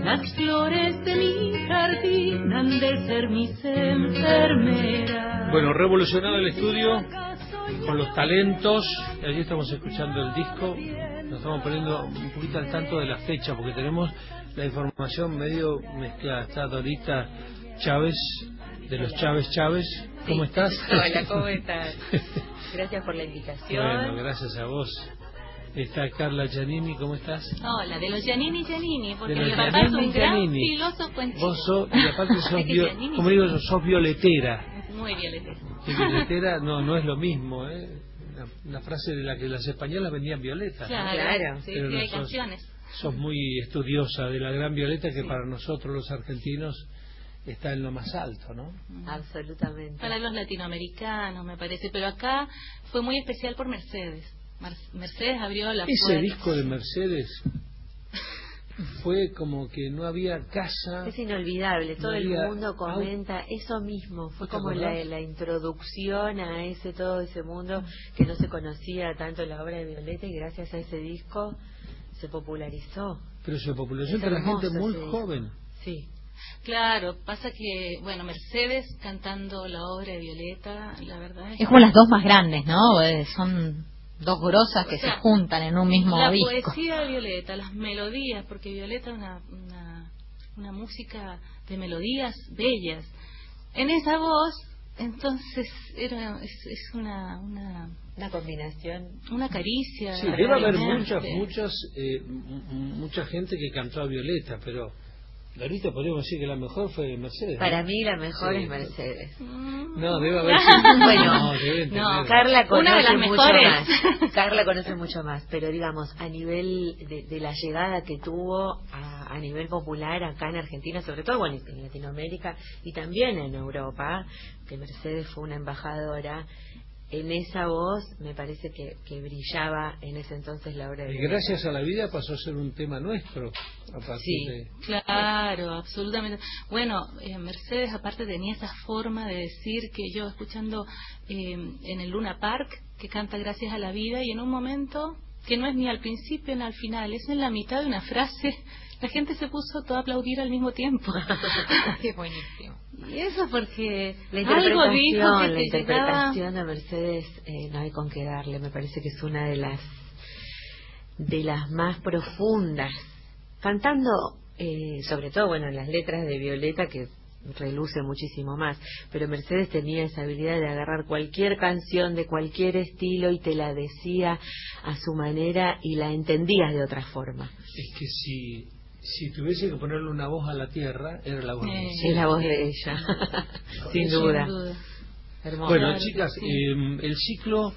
Las flores de mi jardín han de ser mis enfermeras. Bueno, revolucionado el estudio con los talentos. Allí estamos escuchando el disco. Nos estamos poniendo un poquito al tanto de la fecha porque tenemos la información medio mezclada. Está Dorita Chávez, de los Chávez. ¿Cómo estás? Hola, ¿cómo estás? Gracias por la invitación. Bueno, gracias a vos. Está Carla Giannini, ¿cómo estás? Hola, de los Giannini, porque mi papá es un gran filósofo en Chile. Vos sos, y aparte sos, como digo yo, sos violetera. Muy violetera. Y violetera no es lo mismo, ¿eh? Una frase de la que las españolas vendían violeta. Claro, ¿no? sí, pero sí, no hay canciones. Sos muy estudiosa de la gran violeta que para nosotros los argentinos está en lo más alto, ¿no? Absolutamente. Para los latinoamericanos, me parece, pero acá fue muy especial por Mercedes. Mercedes abrió la puerta. Ese disco de Mercedes fue como que no había casa. Es inolvidable, todo el mundo comenta eso mismo. Fue como la introducción a todo ese mundo que no se conocía tanto la obra de Violeta, y gracias a ese disco se popularizó. Pero se popularizó entre la gente muy joven. Sí. Claro, pasa que, bueno, Mercedes cantando la obra de Violeta, la verdad es como las dos más grandes, ¿no? Son dos grosas que se juntan en un mismo disco. La poesía de Violeta, las melodías, porque Violeta es una música de melodías bellas. En esa voz, entonces, es una combinación, una caricia. Sí, debe haber mucha gente que cantó a Violeta, pero ahorita podríamos decir que la mejor fue Mercedes. Para mí la mejor es Mercedes. No, debe haber bueno, Carla conoce una de las mucho mejores. más. Carla conoce mucho más, pero digamos, a nivel de la llegada que tuvo a nivel popular acá en Argentina, sobre todo bueno, en Latinoamérica y también en Europa, que Mercedes fue una embajadora. En esa voz me parece que brillaba en ese entonces la obra de Violeta. Y gracias a la vida pasó a ser un tema nuestro a partir de... Claro, absolutamente. Bueno, Mercedes aparte tenía esa forma de decir que yo escuchando en el Luna Park, que canta gracias a la vida, y en un momento que no es ni al principio ni al final, es en la mitad de una frase, la gente se puso toda a aplaudir al mismo tiempo. Qué buenísimo. Y eso porque la interpretación de Mercedes no hay con qué darle. Me parece que es una de las más profundas, cantando sobre todo bueno las letras de Violeta, que reluce muchísimo más, pero Mercedes tenía esa habilidad de agarrar cualquier canción de cualquier estilo y te la decía a su manera y la entendías de otra forma. Es que si tuviese que ponerle una voz a la tierra, era la voz de ella. Es la voz de ella, sin duda. Hermoso. Bueno, chicas, el ciclo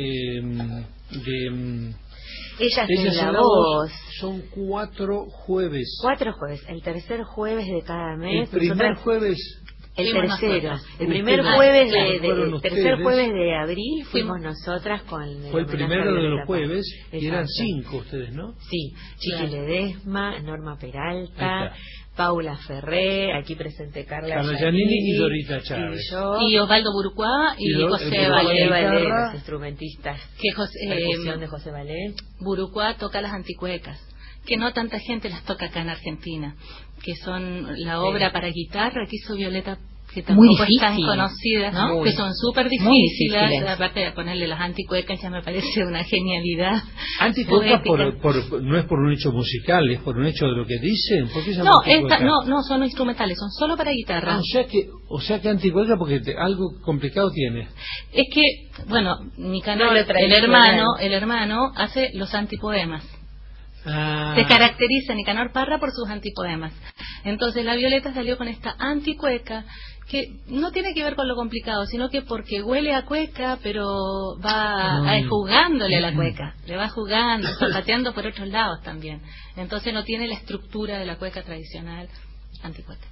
de Ellas en la voz son 4 jueves. 4 jueves, el tercer jueves de cada mes. El primer jueves. El tercero, el primer jueves tercer jueves de abril fuimos nosotras con fue el primero de los jueves y eran 5 ustedes, ¿no? Sí, Chiqui Ledesma, Norma Peralta, Paula Ferré, aquí presente Carla Giannini y Dorita Chávez y Osvaldo Burucuá y José Valé, los instrumentistas de José Valé. Burucuá toca las anticuecas, que no tanta gente las toca acá en Argentina, que son la obra para guitarra que hizo Violeta, que tampoco es tan conocida, ¿no? Que son súper difíciles, aparte de ponerle las anticuecas ya me parece una genialidad. Anticuecas no es por un hecho musical, es por un hecho de lo que dicen. ¿Por qué no, son instrumentales, son solo para guitarra. O sea que anticueca porque algo complicado tiene. Es que, bueno, Nicanor, el hermano hace los antipoemas. Se caracteriza Nicanor Parra por sus antipoemas. Entonces la Violeta salió con esta anticueca que no tiene que ver con lo complicado, sino que porque huele a cueca, pero va jugándole a la cueca, le va jugando, zapateando por otros lados también. Entonces no tiene la estructura de la cueca tradicional anticueca.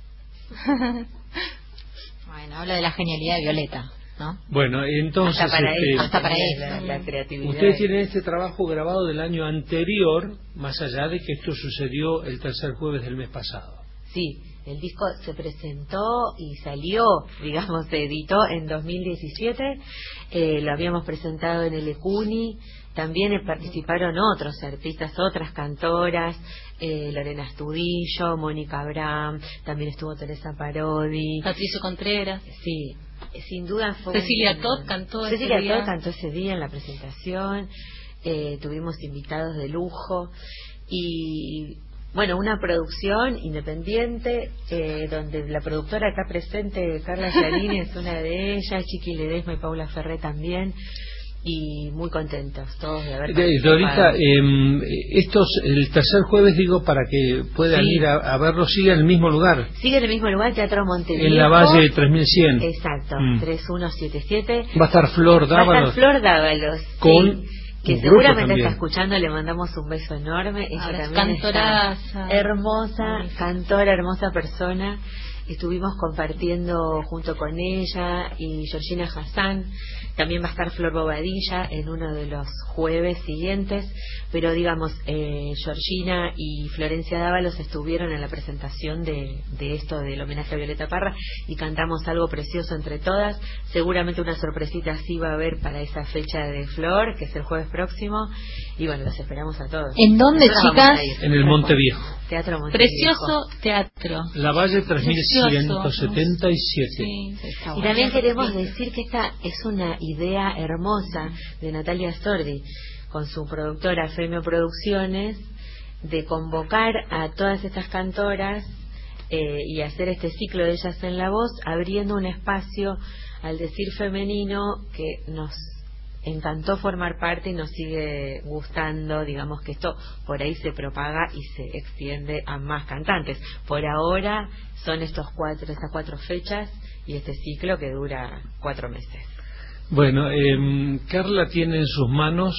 Bueno, habla de la genialidad de Violeta, ¿no? Bueno, entonces hasta para la creatividad. Ustedes tienen este trabajo grabado del año anterior, más allá de que esto sucedió el tercer jueves del mes pasado. Sí, el disco se presentó y salió, digamos, se editó en 2017. Lo habíamos presentado en el Ecuni. También participaron otros artistas, otras cantoras, Lorena Astudillo, Mónica Abraham, también estuvo Teresa Parodi, Patricio Contreras. Sí, sin duda fue... Cecilia Todd cantó ese día en la presentación. Tuvimos invitados de lujo y... Bueno, una producción independiente, donde la productora acá presente, Carla Giannini, es una de ellas, Chiqui Ledesma y Paula Ferré también, y muy contentos todos de haber participado. Dorita, el tercer jueves, digo, para que puedan ir a verlo, sigue en el mismo lugar. Sigue en el mismo lugar, Teatro Montevideo. En la Valle 3100. Exacto, 3177. Va a estar Flor Dávalos. Con... que seguramente está escuchando, le mandamos un beso enorme. Ella también está hermosa, cantora, hermosa persona. Estuvimos compartiendo junto con ella y Georgina Hassan. También va a estar Flor Bobadilla en uno de los jueves siguientes, pero digamos, Georgina y Florencia Dávalos estuvieron en la presentación de esto del homenaje a Violeta Parra y cantamos algo precioso entre todas. Seguramente una sorpresita así va a haber para esa fecha de Flor, que es el jueves próximo, y bueno, los esperamos a todos. ¿En dónde, chicas? En el Monteviejo. Teatro Monteviejo. Precioso teatro. La Valle 3177. Sí, y también queremos decir que esta es una idea hermosa de Natalia Sordi con su productora Femio Producciones, de convocar a todas estas cantoras y hacer este ciclo de ellas en la voz, abriendo un espacio al decir femenino que nos encantó formar parte y nos sigue gustando. Digamos que esto por ahí se propaga y se extiende a más cantantes. Por ahora son esas 4 fechas y este ciclo que dura 4 meses. Bueno, Carla tiene en sus manos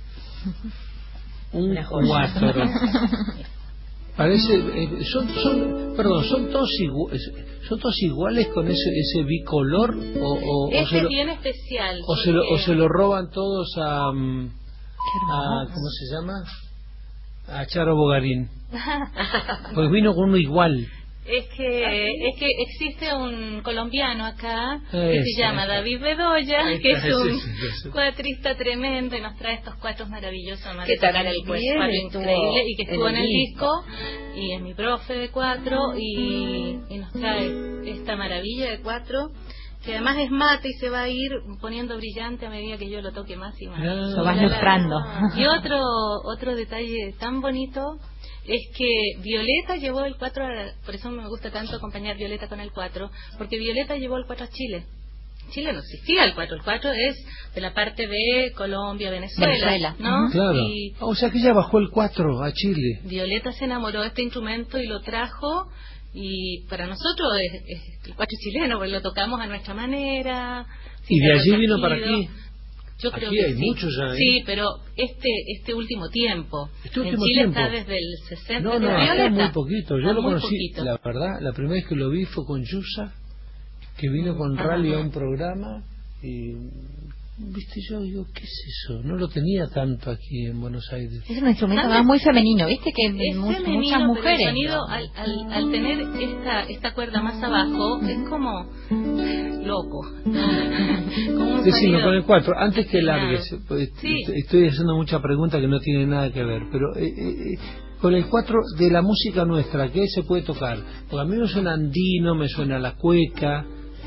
un 4. Parece, son todos iguales con ese bicolor este es bien especial. O se lo roban todos a ¿cómo se llama? A Charo Bogarín. Pues vino con uno igual. Es que existe un colombiano acá que se llama David Bedoya, que es un cuatrista tremendo y nos trae estos 4 maravillosos, que tocar el cuatro increíble y que estuvo en el disco y es mi profe de 4 y nos trae esta maravilla de 4 que además es mate y se va a ir poniendo brillante a medida que yo lo toque más y más. Lo vas lustrando. Y otro detalle tan bonito es que Violeta llevó el 4, por eso me gusta tanto acompañar Violeta con el 4, porque Violeta llevó el 4 a Chile. Chile no existía el 4 es de la parte de Colombia, Venezuela, ¿no? Claro. O sea que ella bajó el 4 a Chile. Violeta se enamoró de este instrumento y lo trajo, y para nosotros es el 4 chileno, porque lo tocamos a nuestra manera. ¿Y de allí vino para aquí? Yo creo aquí que hay sí. muchos ya, ¿eh? Sí, pero este último tiempo. En Chile está desde el 60. No, acá muy poquito. Yo lo conocí, poquito. La verdad, la primera vez que lo vi fue con Yusa, que vino con Rally a un programa y... ¿Viste? Yo digo, ¿qué es eso? No lo tenía tanto aquí en Buenos Aires. Es un instrumento más muy femenino, ¿viste? Que es muchas femenino, mujeres. Pero el sonido, al tener esta cuerda más abajo, es como loco. Decimos con el 4, antes que largues, estoy haciendo mucha pregunta que no tiene nada que ver, pero con el 4 de la música nuestra, ¿qué se puede tocar? Porque a mí me suena andino, me suena la cueca.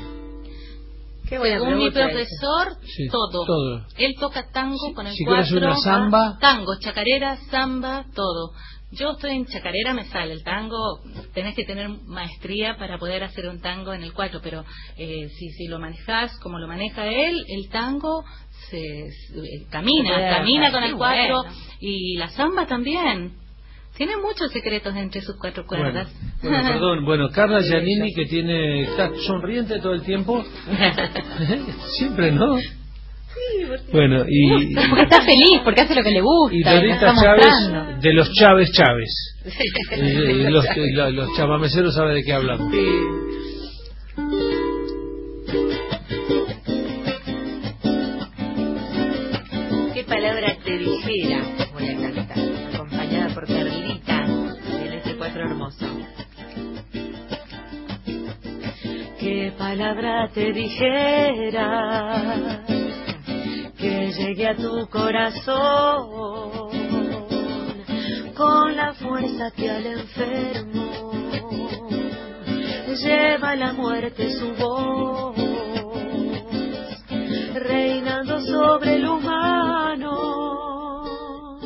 Según mi profesor, todo. Él toca tango con el 4, una samba, tango, chacarera, samba, todo. Yo estoy en chacarera, me sale el tango, tenés que tener maestría para poder hacer un tango en el 4, pero si lo manejás como lo maneja él, el tango camina con el 4 y la samba también. Tiene muchos secretos entre sus 4 cuerdas. Bueno, Carla Giannini, que está sonriente todo el tiempo. Siempre, ¿no? Sí, porque... Bueno, porque está feliz, porque hace lo que le gusta. Y Dorita Chávez, de los Chávez. Los chamameceros saben de qué hablamos. Qué palabra te dijera, voy a cantar, acompañada por Carlita, en este 4 hermoso. qué palabra te dijera que llegue a tu corazón con la fuerza que al enfermo lleva la muerte su voz, reinando sobre el humano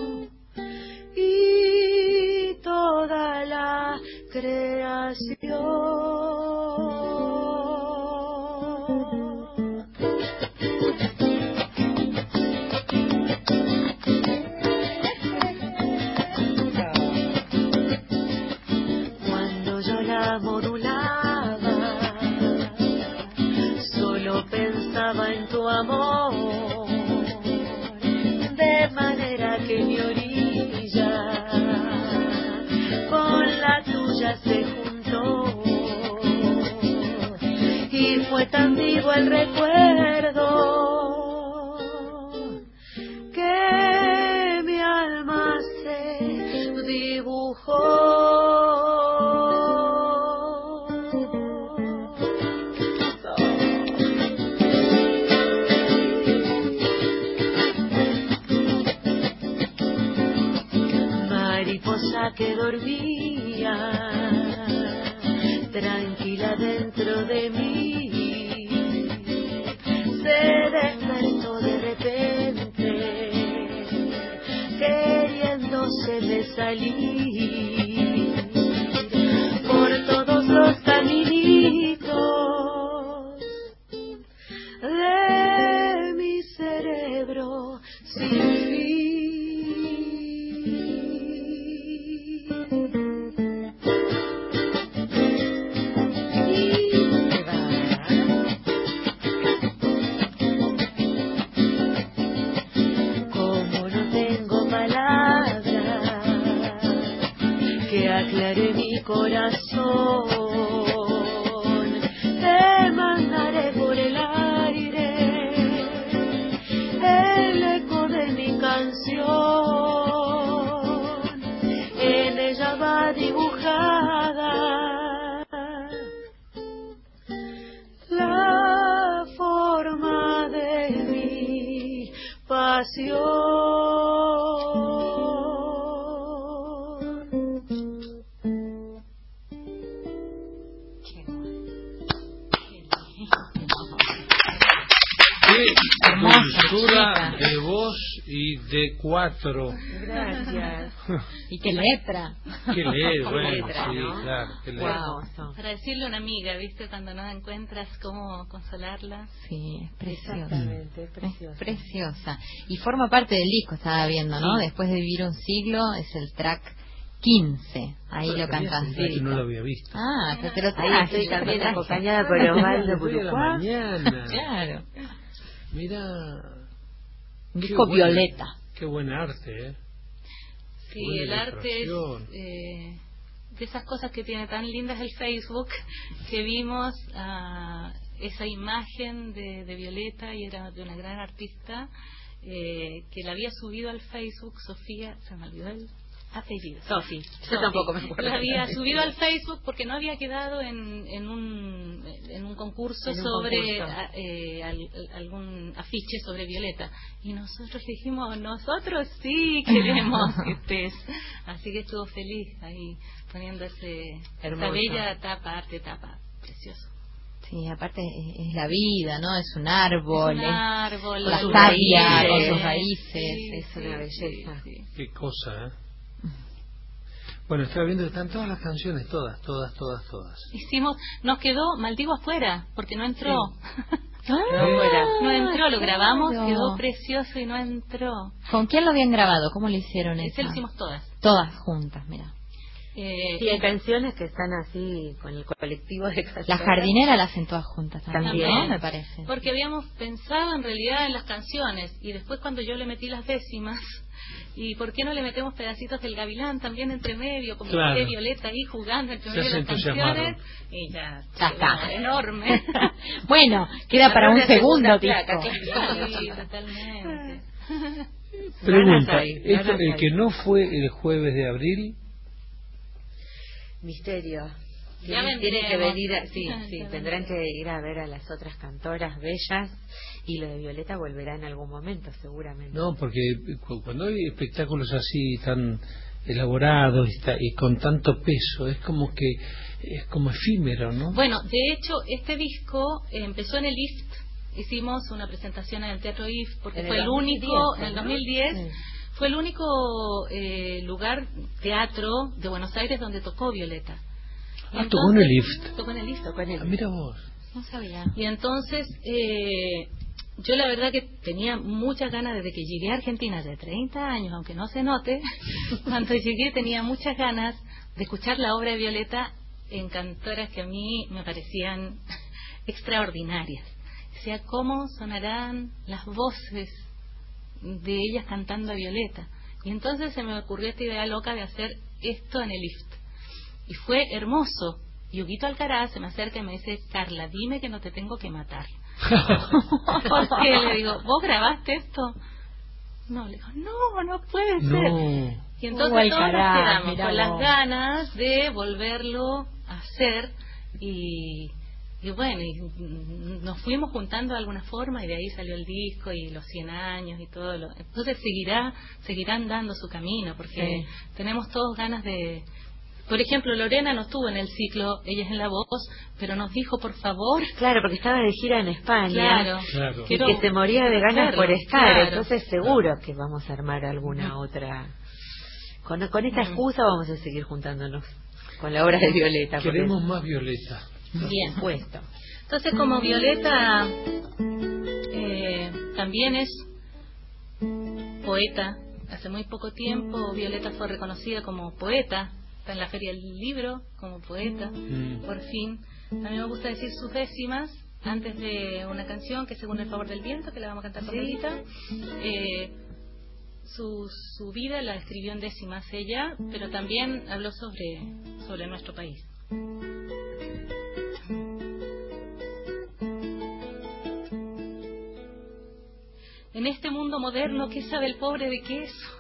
y toda la creación. Cuando yo la modulaba, solo pensaba en tu amor, de manera que mi orilla con la tuya se juntó y fue tan vivo el recuerdo que mi alma se dibujó. Mariposa que dormía tranquila dentro de mí, se despertó de repente queriéndose de salir por todos los caminitos de mi cerebro sin fin. Aclaré mi corazón, te mandaré por el aire el eco de mi canción, en ella va dibujada la forma de mi pasión. Hermosura de voz y de cuatro. Gracias. Y qué letra. Qué letra, bueno, letra, sí, ¿no? claro, qué letra. Wow. Para decirle a una amiga, ¿viste? Cuando no la encuentras, cómo consolarla. Sí, es preciosa. Exactamente, es preciosa. Es preciosa. Y forma parte del disco, estaba viendo, ¿no? Sí. Después de vivir un siglo, es el track 15. Ahí lo cantas. Sí, no lo había visto. Ah, te lo Ahí traje. estoy te lo también traje. acompañada por Osvaldo Después de la Burucuá. mañana. Claro. Mira. Un disco violeta. Qué buen arte, ¿eh? Sí, Buena el arte es ilustración. de esas cosas que tiene tan lindas el Facebook, que vimos esa imagen de Violeta, y era de una gran artista, que la había subido al Facebook, Sofía, se me olvidó el apellido. Sofi, yo tampoco me acuerdo. La había subido al Facebook porque no había quedado en un concurso sobre algún afiche sobre Violeta, y nosotros le dijimos, nosotros sí queremos que estés, así que estuvo feliz ahí poniendo esa bella arte tapa, precioso. Sí, aparte es la vida, ¿no? Es un árbol. Es un árbol, la sus savia raíces, con sus raíces. sí, es una belleza. sí. Qué cosa, ¿eh? Bueno, estaba viendo que están todas las canciones, todas. Nos quedó Maldigo afuera, porque no entró. No, No entró, lo grabamos, claro. quedó precioso y no entró. ¿Con quién lo habían grabado? ¿Cómo lo hicieron Ese lo eso? hicimos todas. Todas juntas, mira. Sí, hay canciones que están así con el colectivo de canciones. La jardinera la hacen todas juntas también, También. ¿no? Me parece. Porque habíamos pensado en realidad en las canciones, y después cuando yo le metí las décimas, y ¿por qué no le metemos pedacitos del Gavilán también entre medio, como Claro. que Violeta ahí jugando entre Ya medio se de las entusiasmaron. canciones? Y ya está. enorme. Bueno, queda para un segundo disco. Sí, totalmente. Pregunta, hay, esto, ganas el hay. que no fue el jueves de abril, Misterio. Tienen que venir, tendrán que ir a ver a las otras cantoras bellas, y lo de Violeta volverá en algún momento, seguramente. No, porque cuando hay espectáculos así tan elaborados y con tanto peso, es como que es como efímero, ¿no? Bueno, de hecho, este disco empezó en el IFT. Hicimos una presentación en el Teatro IFT porque fue el único, en el 2010, fue el único lugar, teatro de Buenos Aires donde tocó Violeta. Entonces, tocó en el IFT. Tocó en el IFT. Mira vos. No sabía. Y entonces, yo la verdad que tenía muchas ganas desde que llegué a Argentina, de 30 años, aunque no se note, cuando llegué tenía muchas ganas de escuchar la obra de Violeta en cantoras que a mí me parecían extraordinarias. O sea, cómo sonarán las voces de ellas cantando a Violeta. Y entonces se me ocurrió esta idea loca de hacer esto en el IFT. Y fue hermoso. Y Huguito Alcaraz se me acerca y me dice: Carla, dime que no te tengo que matar. Porque le digo: ¿vos grabaste esto? No, le digo: no puede ser. Y entonces todos nos quedamos con las ganas de volverlo a hacer. Y bueno, y nos fuimos juntando de alguna forma, y de ahí salió el disco y los 100 años y todo. Entonces seguirán dando su camino, porque tenemos todos ganas de... Por ejemplo, Lorena no estuvo en el ciclo Ella es en la voz, pero nos dijo, por favor... Claro, porque estaba de gira en España. Claro. Y que se moría de ganas por estar. Entonces seguro que vamos a armar alguna otra... Con esta excusa vamos a seguir juntándonos con la obra de Violeta. Queremos más Violeta. Bien, puesto. Entonces, como Violeta también es poeta, hace muy poco tiempo Violeta fue reconocida como poeta, está en la Feria del Libro como poeta, por fin. A mí me gusta decir sus décimas antes de una canción que es Según el favor del viento, que la vamos a cantar con Lolita. Su vida la escribió en décimas ella, pero también habló sobre nuestro país. En este mundo moderno, ¿qué sabe el pobre de queso?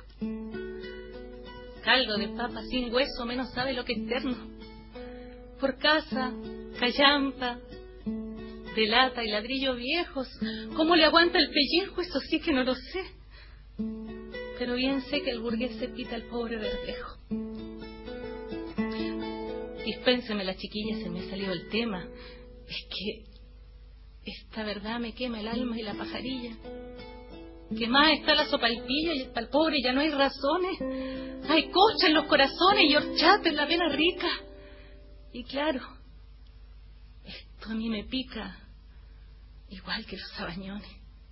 Caldo de papa sin hueso, menos sabe lo que es eterno. Por casa, callampa, de lata y ladrillo viejos, ¿cómo le aguanta el pellejo? Eso sí que no lo sé. Pero bien sé que el burgués se pita al pobre verdejo. Dispénseme la chiquilla, se me salió el tema. Es que esta verdad me quema el alma y la pajarilla. Que más está la sopaipilla y para el pobre ya no hay razones. Hay cocha en los corazones y horchata en la vena rica. Y claro, esto a mí me pica igual que los sabañones.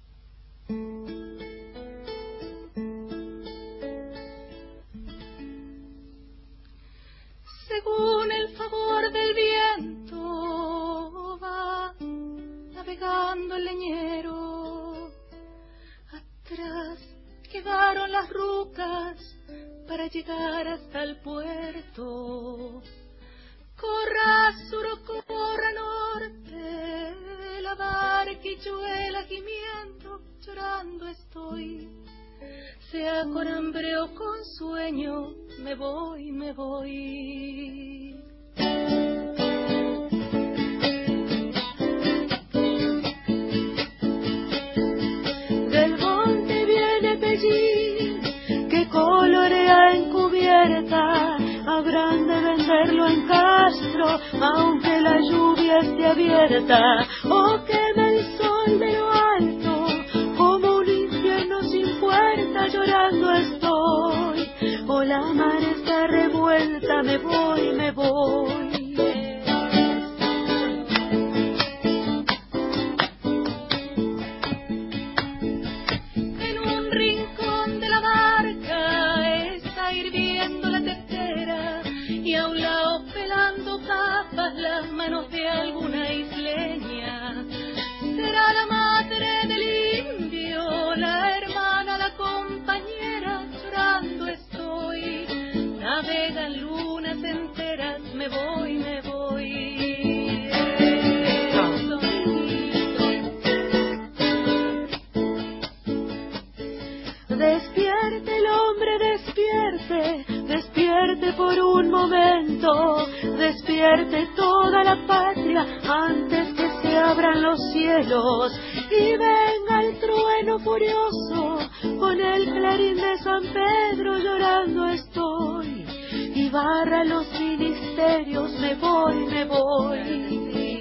Según el favor del viento va navegando el leñero. Atrás quedaron las rucas para llegar hasta el puerto. Corra sur o corra norte, la barquichuela gimiendo, llorando estoy. Sea con hambre o con sueño, me voy, me voy. Del monte viene Pellín, que colorea encubierta. Habrán de venderlo en Castro, aunque la lluvia esté abierta. O queme el sol de lo alto, como un infierno sin puerta, llorando estoy. O la mar está revuelta, me voy, me voy. En un rincón de la barca está hirviendo la tetera, y a un lado pelando papas las manos de alguna isleña. Será la madre del indio, la hermana, la compañera, llorando estoy. Navegan lunas enteras, me voy, me voy. Despierte el hombre, despierte, despierte por un momento, despierte despierte toda la patria antes que se abran los cielos y venga el trueno furioso con el clarín de San Pedro. Llorando estoy y barra los ministerios, me voy, me voy.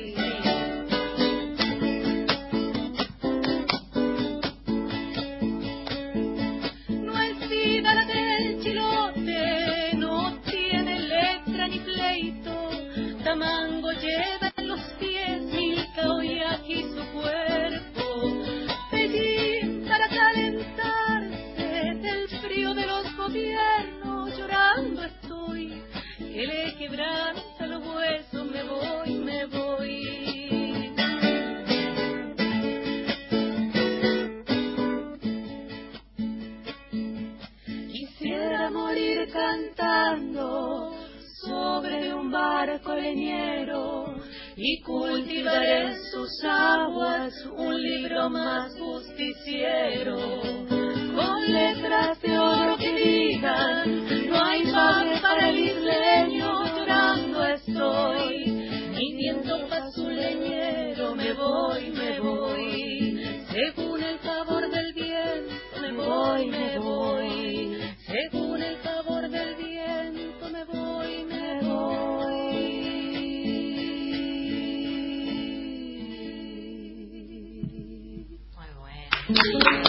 No es viva la del chilote, no tiene letra ni pleito, tamango lleva en los pies, milka hoy aquí su cuerpo, pellín para calentarse del frío de los gobiernos. Llorando estoy, que le quebranta los huesos, me voy, me voy. Quisiera morir cantando sobre un barco leñero y cultivar en sus aguas un libro más justiciero, con letras de oro que digan: no hay pague para el isleño. Llorando estoy, mi viento pa' su leñero, me voy, me voy. Según el favor del viento, me voy, me voy. Según el favor del viento, me voy, me voy. Muy bueno.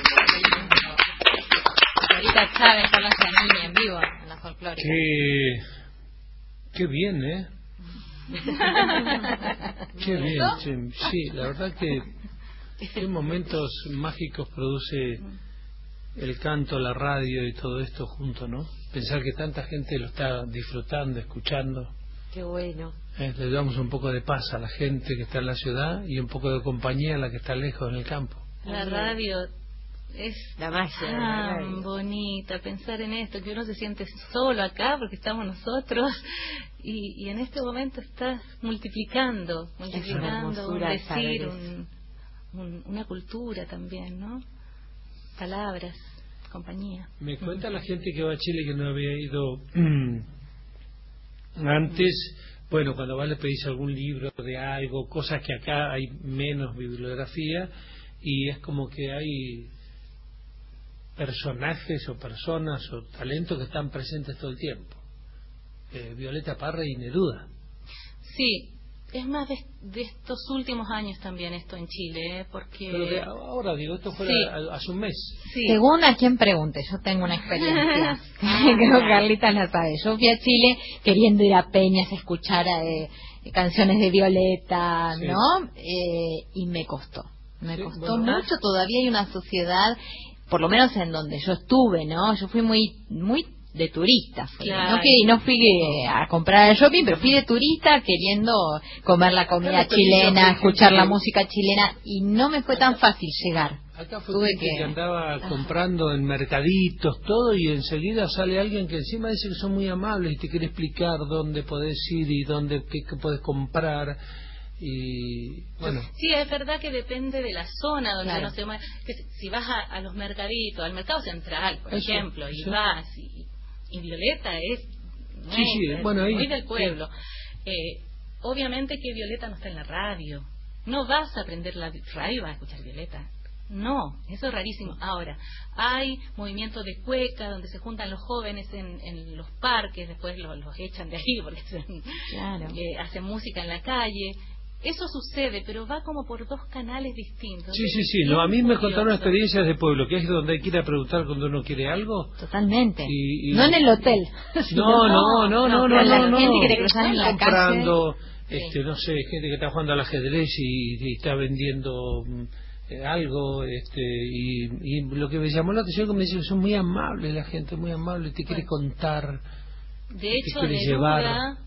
Ahorita Chávez con la niña en vivo en la folclórica. Qué bien, ¿eh? Qué bien, sí, la verdad que qué momentos mágicos produce el canto, la radio y todo esto junto, ¿no? Pensar que tanta gente lo está disfrutando, escuchando. Qué bueno. Le damos un poco de paz a la gente que está en la ciudad y un poco de compañía a la que está lejos en el campo. La radio es la magia tan bonita, pensar en esto, que uno se siente solo acá porque estamos nosotros y en este momento estás multiplicando un decir, una cultura también, ¿no? Palabras, compañía. Me cuenta la gente que va a Chile que no había ido antes. Bueno, cuando vas le pedís algún libro de algo, cosas que acá hay menos bibliografía y es como que hay personajes o personas o talentos que están presentes todo el tiempo. Violeta Parra y Neruda. Sí, es más de estos últimos años también esto en Chile, porque... Pero ahora digo, esto fue hace un mes. Sí. Según a quien pregunte, yo tengo una experiencia. Creo que Carlita la sabe. Yo fui a Chile queriendo ir a peñas a escuchar canciones de Violeta, sí, ¿no? Y me costó. Me costó mucho. Todavía hay una sociedad, por lo menos en donde yo estuve, ¿no? Yo fui muy de turista, claro. No fui a comprar el shopping, pero fui de turista queriendo comer la comida chilena, escuchar la música chilena, y no me fue tan fácil llegar. Acá fue que andaba comprando en mercaditos, todo, y enseguida sale alguien que encima dice que son muy amables y te quiere explicar dónde podés ir y qué podés comprar. Y bueno, sí, es verdad que depende de la zona donde uno se mueve. Si vas a los mercaditos, al mercado central, por ejemplo, y vas y Violeta es muy del pueblo. Obviamente que Violeta no está en la radio. No vas a aprender la radio y vas a escuchar Violeta. No, eso es rarísimo. Ahora, hay movimientos de cueca donde se juntan los jóvenes en los parques, después los echan de ahí porque hacen música en la calle. Eso sucede, pero va como por dos canales distintos. Sí. No, a mí me contaron experiencias de pueblo, que es donde hay que ir a preguntar cuando uno quiere algo. Totalmente. No en el hotel. No. La gente que te cruzas en la comprando, no sé, gente que está jugando al ajedrez y está vendiendo algo, y lo que me llamó la atención es que me dicen que son muy amables la gente, muy amable, te quiere contar. De hecho, Neruda,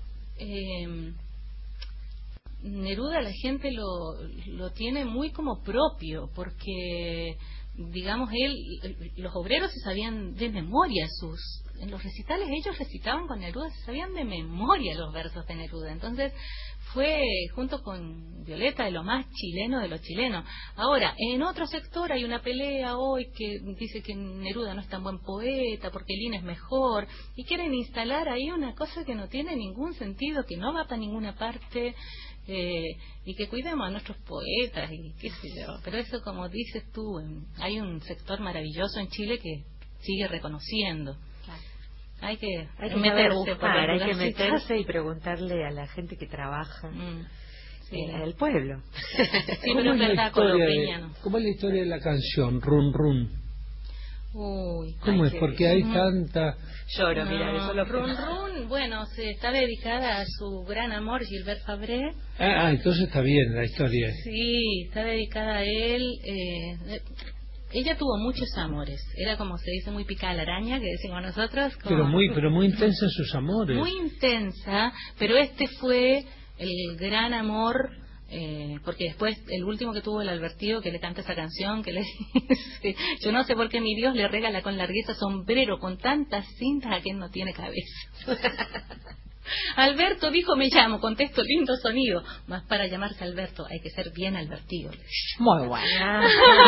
Neruda la gente lo tiene muy como propio, porque digamos los obreros se sabían de memoria en los recitales ellos recitaban con Neruda, se sabían de memoria los versos de Neruda. Entonces fue, junto con Violeta, de lo más chileno de lo chileno. Ahora, en otro sector hay una pelea hoy que dice que Neruda no es tan buen poeta porque Lina es mejor, y quieren instalar ahí una cosa que no tiene ningún sentido, que no va para ninguna parte, y que cuidemos a nuestros poetas y qué sé yo. Pero eso, como dices tú, hay un sector maravilloso en Chile que sigue reconociendo. Hay que meterse y preguntarle a la gente que trabaja, al pueblo. Sí, pero es verdad, ¿Cómo es la historia de la canción Run Run? Uy, ¿Cómo es? Porque hay tanta... Lloro, mira, eso lo Run Run, bueno, se está dedicada a su gran amor, Gilbert Fabré. Entonces está bien la historia. Sí, está dedicada a él. Ella tuvo muchos amores, era, como se dice, muy picada la araña, que decimos nosotros. Pero muy intensa en sus amores. Muy intensa, pero este fue el gran amor, porque después el último que tuvo, el Albertillo, que le canta esa canción, que le dice, yo no sé por qué mi Dios le regala con largueza sombrero con tantas cintas a quien no tiene cabeza. Alberto dijo, me llamo, contesto, lindo sonido, mas para llamarse Alberto hay que ser bien Albertillo. Muy bueno.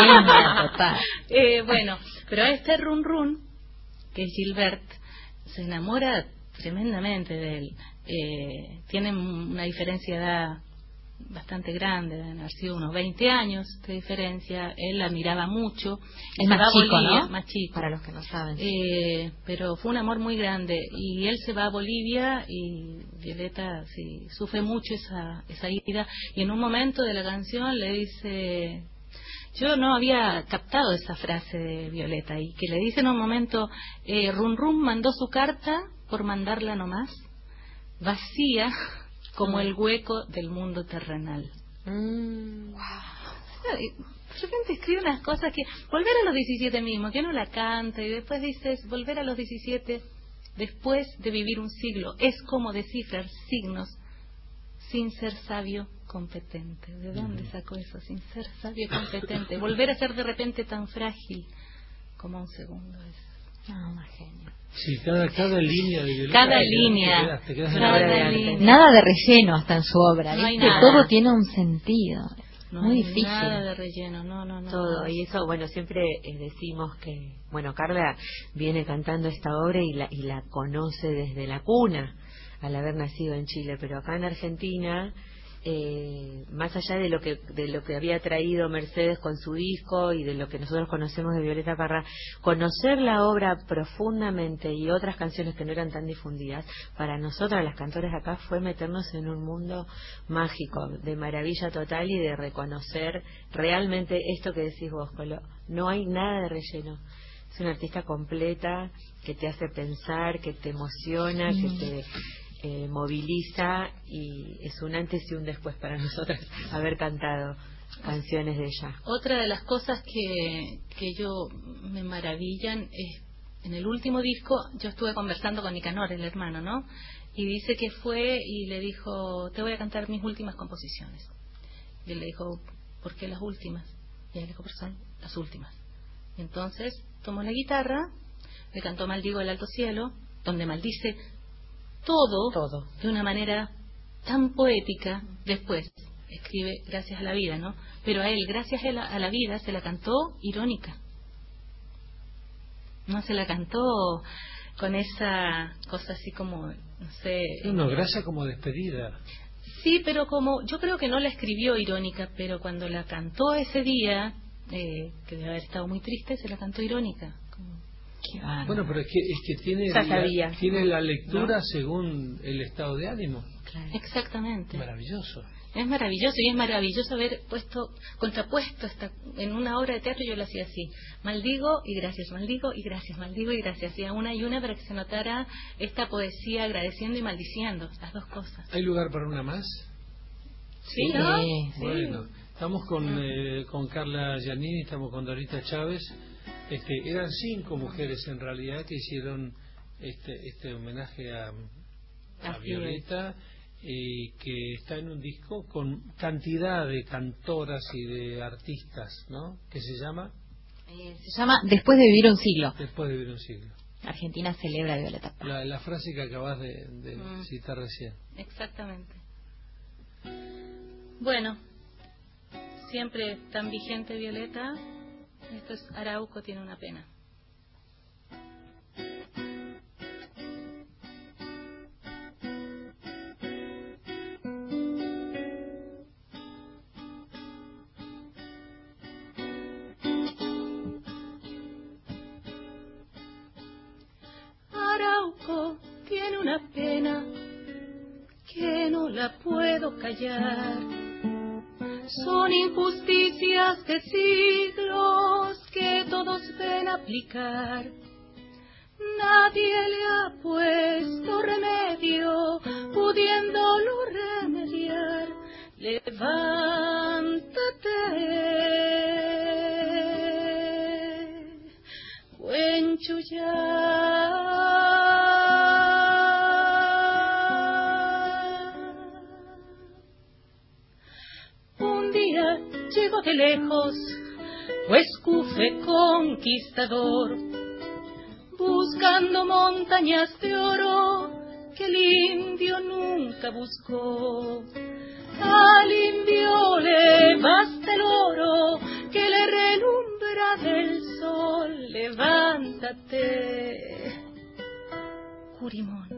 Bueno, pero este Run Run, que es Gilbert, se enamora tremendamente de él. Tienen una diferencia de edad bastante grande, deben haber sido unos 20 años de diferencia. Él la admiraba mucho. Es más chico, Bolivia, ¿no? Más chico. Para los que no saben. Pero fue un amor muy grande. Y él se va a Bolivia y Violeta sufre mucho esa ida. Y en un momento de la canción le dice... Yo no había captado esa frase de Violeta, y que le dice en un momento, Run Run mandó su carta por mandarla nomás, vacía como el hueco del mundo terrenal. Wow. De repente escribe unas cosas que... Volver a los 17 mismo, que uno la canta, y después dices, volver a los 17 después de vivir un siglo, es como descifrar signos sin ser sabio competente. ¿De dónde sacó eso? Sin ser sabio competente. Volver a ser de repente tan frágil como un segundo es... más genio. Sí, cada línea de Violeta. Cada línea. Te quedas nada de relleno hasta en su obra. No hay ¿viste? nada. Todo tiene un sentido. No muy hay difícil. Nada de relleno, no. Todo, y eso, bueno, siempre decimos que, bueno, Carla viene cantando esta obra y la conoce desde la cuna, al haber nacido en Chile, pero acá en Argentina, más allá de lo que había traído Mercedes con su disco y de lo que nosotros conocemos de Violeta Parra, conocer la obra profundamente y otras canciones que no eran tan difundidas, para nosotras las cantoras de acá fue meternos en un mundo mágico, de maravilla total y de reconocer realmente esto que decís vos, Colo. No hay nada de relleno. Es una artista completa que te hace pensar, que te emociona, que te moviliza, y es un antes y un después para nosotras haber cantado canciones de ella. Otra de las cosas que yo me maravillan es, en el último disco, yo estuve conversando con Nicanor, el hermano, ¿no? Y dice que fue y le dijo, te voy a cantar mis últimas composiciones. Y él le dijo, ¿por qué las últimas? Y él le dijo, porque son las últimas. Y entonces tomó la guitarra, le cantó Maldigo el alto cielo, donde maldice todo de una manera tan poética. Después escribe Gracias a la vida, ¿no? Pero a él, Gracias a la vida, se la cantó irónica. No se la cantó con esa cosa así como, no sé... Gracias como despedida. Sí, pero como... Yo creo que no la escribió irónica, pero cuando la cantó ese día, que debe haber estado muy triste, se la cantó irónica. Bueno, pero es que tiene la lectura, ¿no?, según el estado de ánimo. Claro. Exactamente. Maravilloso. Es maravilloso, y es maravilloso haber contrapuesto en una obra de teatro. Yo lo hacía así: maldigo y gracias, maldigo y gracias, maldigo y gracias, hacía una y una para que se notara esta poesía, agradeciendo y maldiciendo, las dos cosas. ¿Hay lugar para una más? Sí, ¿no? Bueno, estamos con Carla Giannini, estamos con Dorita Chávez. Eran 5 mujeres en realidad que hicieron este homenaje a Violeta, que está en un disco con cantidad de cantoras y de artistas, ¿no? ¿Qué se llama? Se llama Después de vivir un siglo. Después de vivir un siglo. Argentina celebra a Violeta Parra. La frase que acabas de citar recién. Exactamente. Bueno, siempre tan vigente Violeta. Esto es Arauco tiene una pena. Arauco tiene una pena que no la puedo callar. Son injusticias de siglos que todos ven aplicar. Nadie le ha puesto remedio, pudiéndolo remediar. Levántate, buen Chuyá. Llegó de lejos, pues Cufe conquistador, buscando montañas de oro que el indio nunca buscó. Al indio le basta el oro que le relumbra del sol. Levántate, Curimón.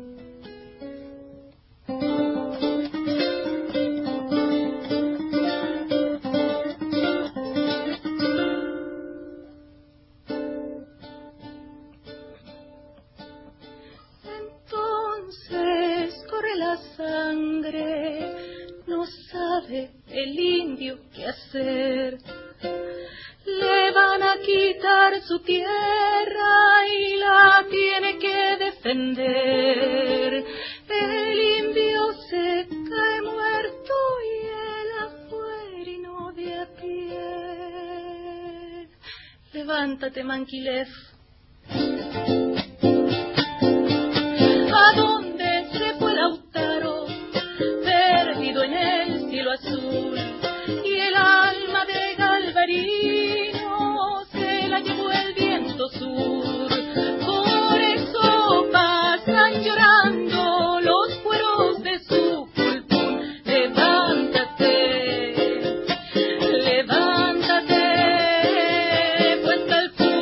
No sabe el indio qué hacer. Le van a quitar su tierra y la tiene que defender. El indio se cae muerto y él afuera y no de a pie. Levántate, Manquilef. ¿A dónde se fue Lautaro? Perdido en el cielo azul, y el alma de Galvarino se la llevó el viento sur. Por eso pasan llorando los cueros de su pulpón. Levántate, levántate, pues Calfur.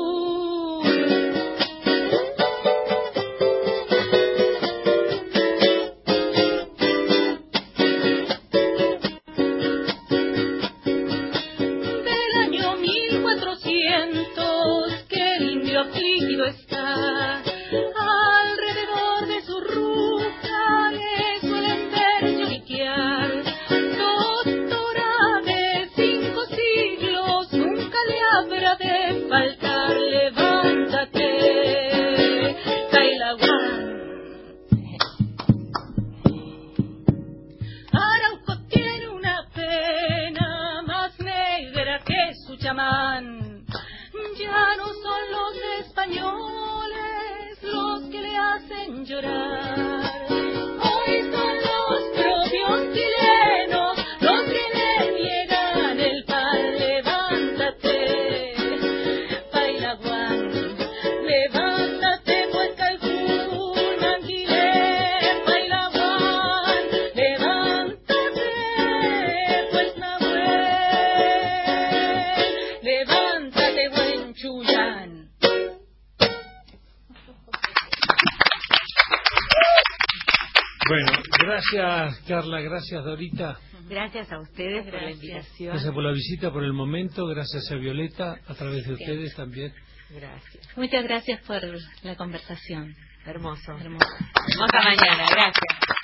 Que el indio afligido está, alrededor de su ruta le suelen ver lloriquear. Doctora de 5 siglos nunca le habrá de faltar. Levántate, Cailaguán. Arauco tiene una pena más negra que su chamán. Ya no son los españoles los que le hacen llorar. Hoy son los propios chilenos los que le niegan el pan. Levántate, Pailaguán. Levántate, pues Calfur, Manquilef, Pailaguán. Levántate, pues Nahuel. Levántate, buen Chuyán. Bueno, gracias Carla, gracias Dorita. Gracias a ustedes por la invitación. Gracias por la visita, por el momento, gracias a Violeta, a través de ustedes también. Gracias. Muchas gracias por la conversación. Hermoso. Hermoso. Hermosa mañana, gracias.